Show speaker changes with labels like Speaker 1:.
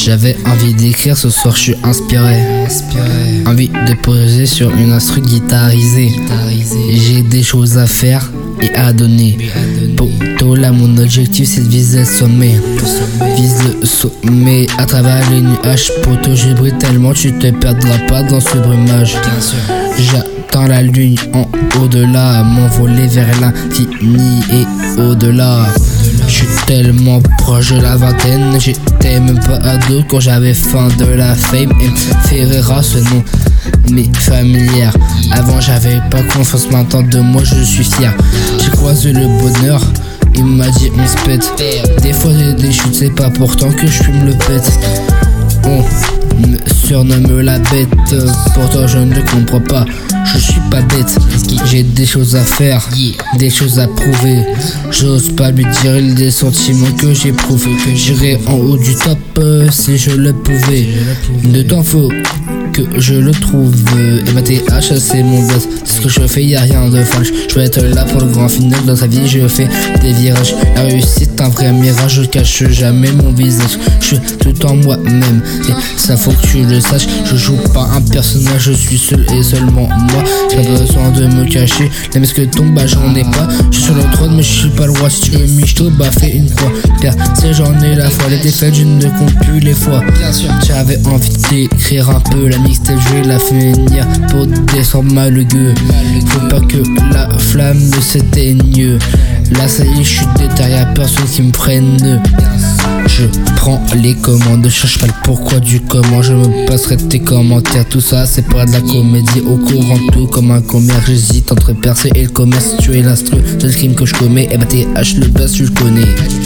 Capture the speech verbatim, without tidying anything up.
Speaker 1: J'avais envie d'écrire, ce soir je suis inspiré. Envie de poser sur une instru guitarisée. J'ai des choses à faire et à donner. Poto là mon objectif c'est de viser le sommet. Vise le sommet à travers les nuages. Poto je brille tellement tu te perdras pas dans ce brumage. J'attends la lune en au-delà, m'envoler vers l'infini et au-delà. Je suis tellement proche de la vingtaine, j'étais même pas ado quand j'avais faim de la fame. Et Ferreira ce nom mais familière. Avant j'avais pas confiance, maintenant de moi je suis fier. J'ai croisé le bonheur, il m'a dit on se pète. Des fois j'ai des chutes, c'est pas pourtant que je fume le pète. On me surnomme la bête, pourtant je ne comprends pas, je suis pas bête. J'ai des choses à faire, des choses à prouver. J'ose pas lui dire des sentiments que j'éprouve. Que j'irai en haut du top euh, si je le pouvais. De temps faut que je le trouve. Et ma T H c'est mon boss, c'est ce que je fais, y'a rien de falche. Je vais être là pour le grand final, dans sa vie je fais des virages. La réussite un vrai mirage, je cache jamais mon visage. Je suis tout en moi-même et ça faut que tu le saches. Je joue pas un personnage, je suis seul et seulement moi. J'ai pas besoin de me cacher, les masques tombent, bah j'en ai pas. Je suis sur le trône mais je suis pas le roi. Si tu veux michto, bah fais une croix. Percé j'en ai la foi, les défaites je ne compte plus les fois. J'avais envie d'écrire un peu la mixtape, je vais la finir pour descendre mal le gueux. Faut pas que la flamme ne s'éteigne. Là ça y est, je suis déter, y'a personne qui me freine. Je prends les commandes, je cherche pas le pourquoi du comment. Je me passerai tes commentaires, tout ça c'est pas de la comédie. Au courant tout comme un commère, j'hésite entre percer et le commerce. Tu es l'instru, c'est le crime que je commets. Et bah T H le buzz tu le connais.